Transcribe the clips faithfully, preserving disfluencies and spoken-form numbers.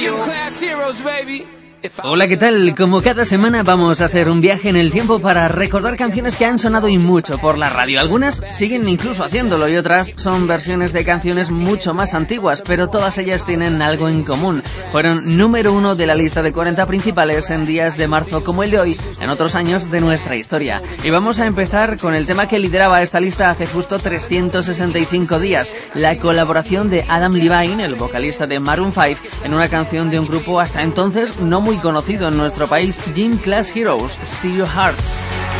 Hola, ¿qué tal? Como cada semana vamos a hacer un viaje en el tiempo para recordar canciones que han sonado y mucho por la radio. Algunas siguen incluso haciéndolo y otras son versiones de canciones mucho más antiguas, pero todas ellas tienen algo en común. Fueron número uno de la lista de cuarenta principales en días de marzo como el de hoy, en otros años de nuestra historia. Y vamos a empezar con el tema que lideraba esta lista hace justo trescientos sesenta y cinco días, la colaboración de Adam Levine, el vocalista de Maroon cinco, en una canción de un grupo hasta entonces no muy conocido en nuestro país, Gym Class Heroes, Stereo Hearts.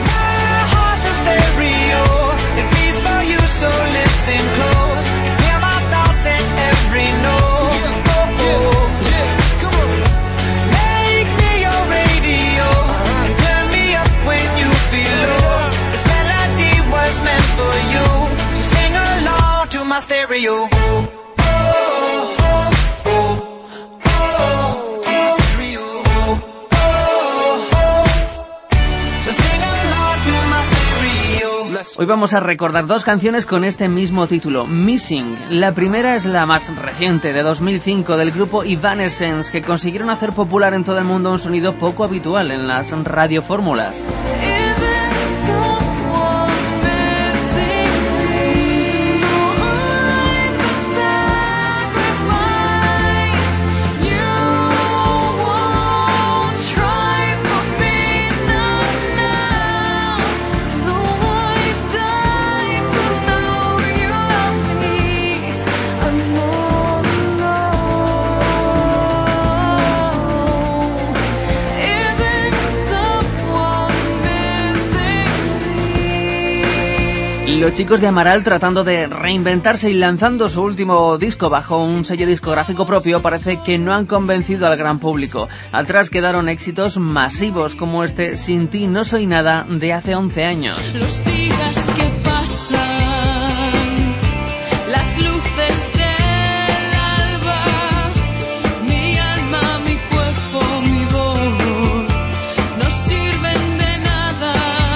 Hoy vamos a recordar dos canciones con este mismo título, Missing. La primera es la más reciente, de dos mil cinco, del grupo Evanescence, que consiguieron hacer popular en todo el mundo un sonido poco habitual en las radiofórmulas. Los chicos de Amaral, tratando de reinventarse y lanzando su último disco bajo un sello discográfico propio, parece que no han convencido al gran público. Atrás quedaron éxitos masivos como este Sin ti no soy nada de hace once años. Los días que pasan, las luces del alba, mi alma, mi cuerpo, mi voz, no sirven de nada,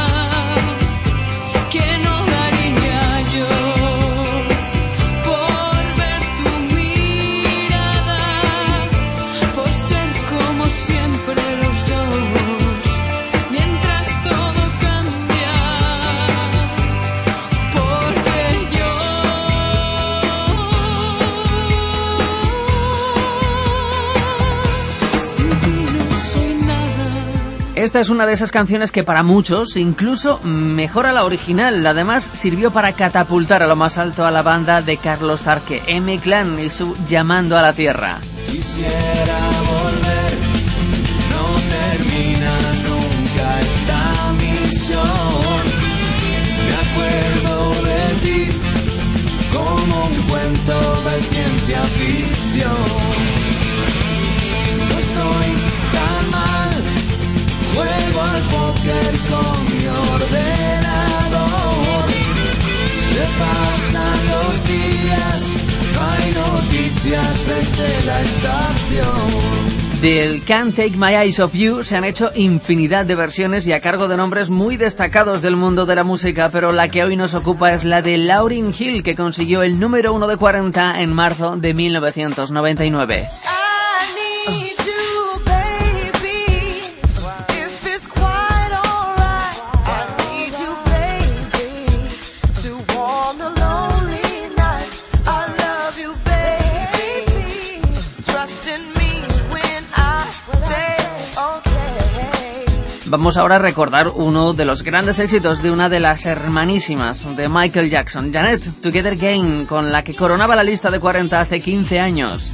que no Esta es una de esas canciones que para muchos incluso mejora la original. Además sirvió para catapultar a lo más alto a la banda de Carlos Zarque, M-Clan, y su Llamando a la Tierra. Quisiera volver, no termina nunca esta misión. Me acuerdo de ti como un cuento de ciencia ficción. No estoy tan mal, juego al póker con mi ordenador. Se pasan los días, no hay noticias desde la estación. Del Can't Take My Eyes Off You se han hecho infinidad de versiones y a cargo de nombres muy destacados del mundo de la música, pero la que hoy nos ocupa es la de Lauryn Hill, que consiguió el número uno de cuarenta en marzo de mil novecientos noventa y nueve. Vamos ahora a recordar uno de los grandes éxitos de una de las hermanísimas de Michael Jackson, Janet, Together Again, con la que coronaba la lista de cuarenta hace quince años.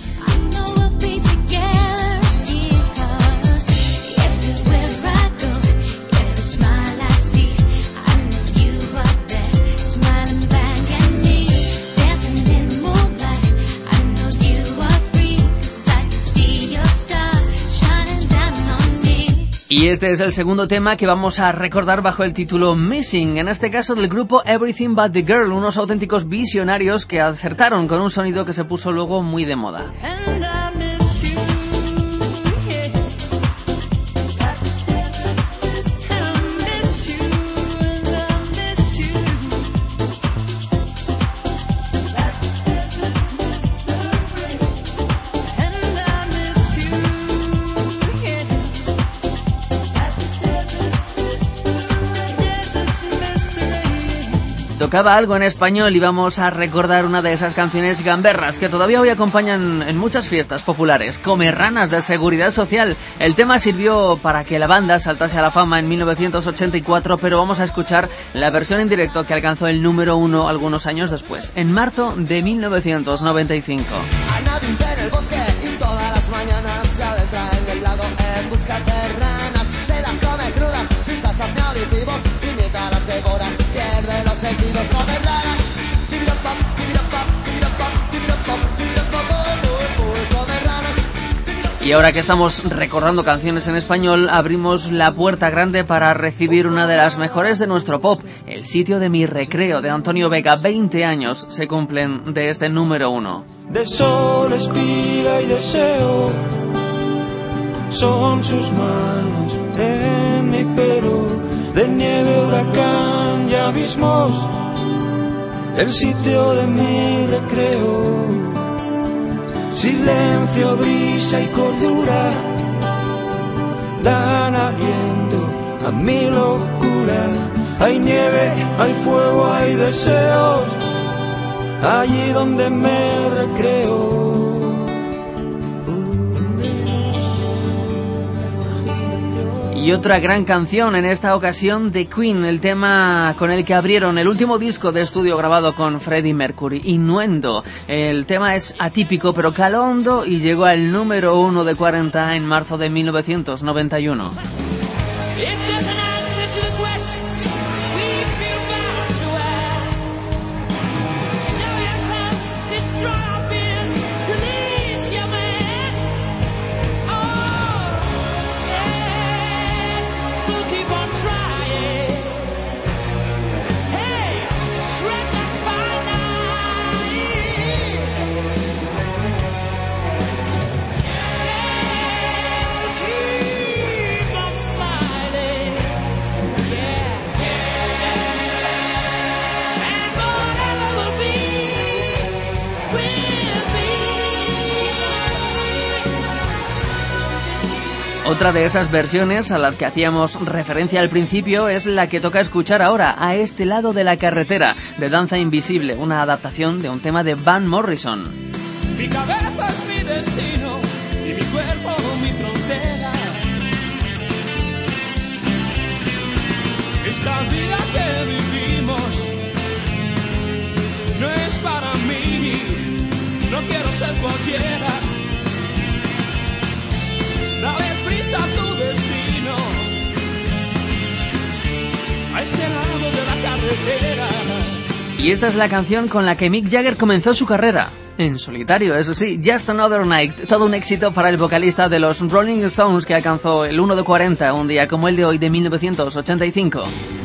Y este es el segundo tema que vamos a recordar bajo el título Missing, en este caso del grupo Everything But The Girl, unos auténticos visionarios que acertaron con un sonido que se puso luego muy de moda. tocaba algo en español y vamos a recordar una de esas canciones gamberras que todavía hoy acompañan en muchas fiestas populares, Comerranas de Seguridad Social. El tema sirvió para que la banda saltase a la fama en mil novecientos ochenta y cuatro, pero vamos a escuchar la versión en directo que alcanzó el número uno algunos años después, en marzo de mil novecientos noventa y cinco. Ana vive en el bosque y todas las mañanas se adentra en el lago en busca de ranas. Se las come crudas, sin salsas ni aditivos, y mientras las devora pierde los sentidos. Come ranas, tibidopop, tibidopop, tibidopop, tibidopop, tibidopop, come ranas. Y ahora que estamos recordando canciones en español, abrimos la puerta grande para recibir una de las mejores de nuestro pop, El sitio de mi recreo, de Antonio Vega. veinte años se cumplen de este número uno. De sol, espiga y deseo, son sus manos en mi pelo, de nieve, huracán y abismos, el sitio de mi recreo. Silencio, brisa y cordura dan aliento a mi locura. Hay nieve, hay fuego, hay deseos, allí donde me recreo. Y otra gran canción, en esta ocasión de Queen, el tema con el que abrieron el último disco de estudio grabado con Freddie Mercury, Innuendo. El tema es atípico pero caló hondo y llegó al número uno de cuarenta en marzo de mil novecientos noventa y uno. Otra de esas versiones a las que hacíamos referencia al principio es la que toca escuchar ahora, A este lado de la carretera, de Danza Invisible, una adaptación de un tema de Van Morrison. Mi cabeza es mi destino y mi cuerpo mi frontera. Esta vida que vivimos no es para mí, no quiero ser cualquiera. Dale prisa a tu destino, a este lado de la carretera. Y esta es la canción con la que Mick Jagger comenzó su carrera. En solitario, eso sí, Just Another Night, todo un éxito para el vocalista de los Rolling Stones que alcanzó el uno de cuarenta un día como el de hoy de mil novecientos ochenta y cinco.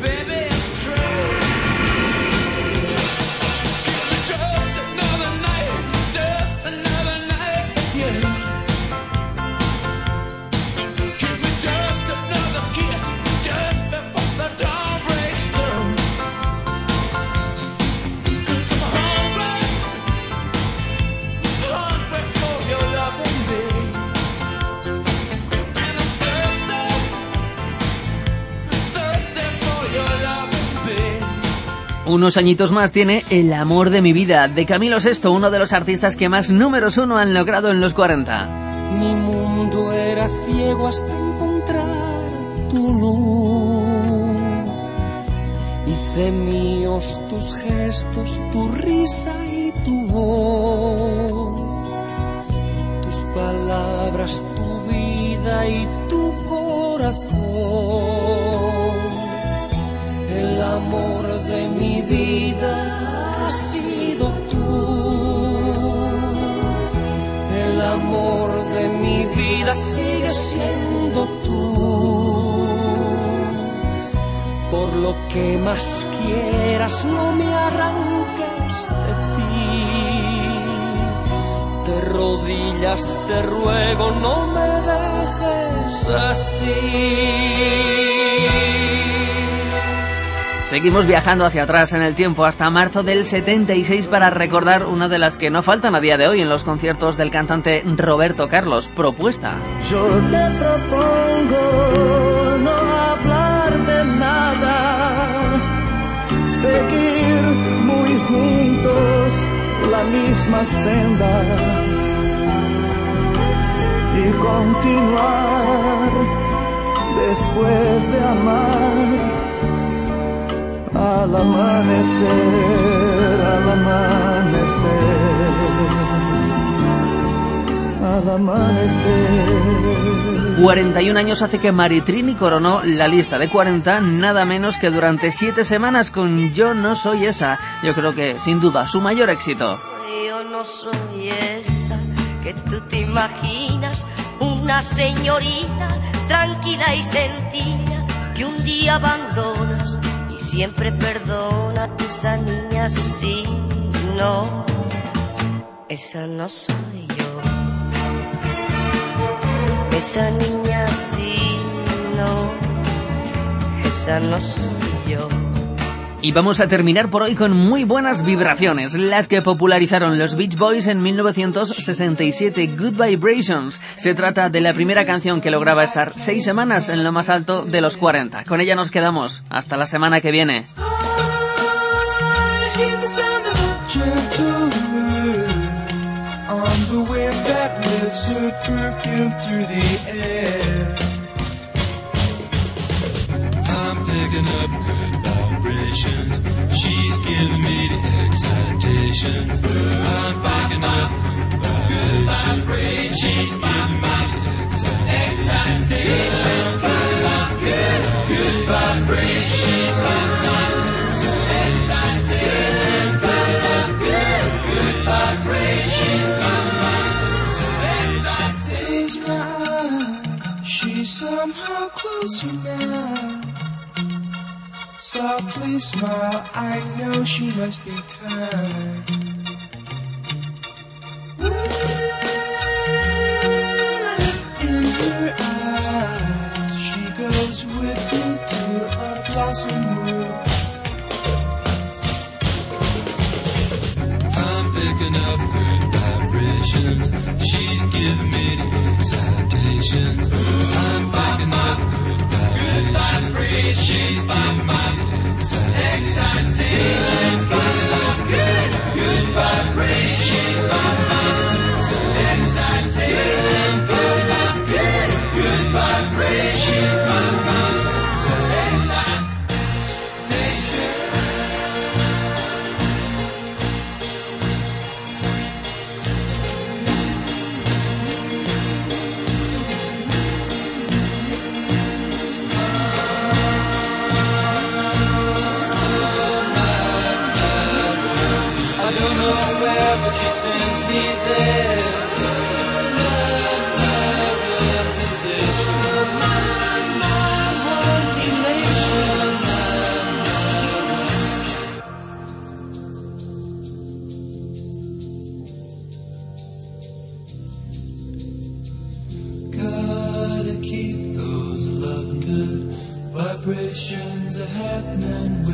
Unos añitos más tiene El amor de mi vida, de Camilo Sesto, uno de los artistas que más números uno han logrado en los cuarenta. Mi mundo era ciego hasta encontrar tu luz. Hice míos tus gestos, tu risa y tu voz. Tus palabras, tu vida y tu corazón. El amor de mi vida has sido tú. El amor de mi vida sigue siendo tú. Por lo que más quieras, no me arranques de ti. De rodillas te ruego, no me dejes así. Seguimos viajando hacia atrás en el tiempo hasta marzo del setenta y seis para recordar una de las que no faltan a día de hoy en los conciertos del cantante Roberto Carlos, Propuesta. Yo te propongo no hablar de nada, seguir la misma senda y continuar después de amar al amanecer, al amanecer, al amanecer. cuarenta y un años hace que Maritrini coronó la lista de cuarenta, nada menos que durante siete semanas con Yo no soy esa. Yo creo que, sin duda, su mayor éxito. Yo no soy esa que tú te imaginas, una señorita tranquila y sencilla que un día abandonas y siempre perdona. Esa niña sí, no, esa no soy yo. Esa niña sí, no, esa no soy yo. Y vamos a terminar por hoy con muy buenas vibraciones, las que popularizaron los Beach Boys en mil novecientos sesenta y siete, Good Vibrations. Se trata de la primera canción que lograba estar seis semanas en lo más alto de los cuarenta. Con ella nos quedamos. Hasta la semana que viene. She's giving me the excitations. I'm picking up good vibrations. She's giving me the excitations. Good, good vibrations. She's giving me the excitations. Good, good vibrations. Close my eyes. She's somehow closer now. Softly smile, I know she must be kind. In her eyes, she goes with me to a blossom room. I'm picking up good vibrations. She's giving me the excitations. I'm picking up good vibrations. She's giving me excitation, good, good vibration, excitation, good, good, good vibration, but she sends me there. Love, love, love's sensation. My, my, one elation. Gotta keep those loving good vibrations a happening.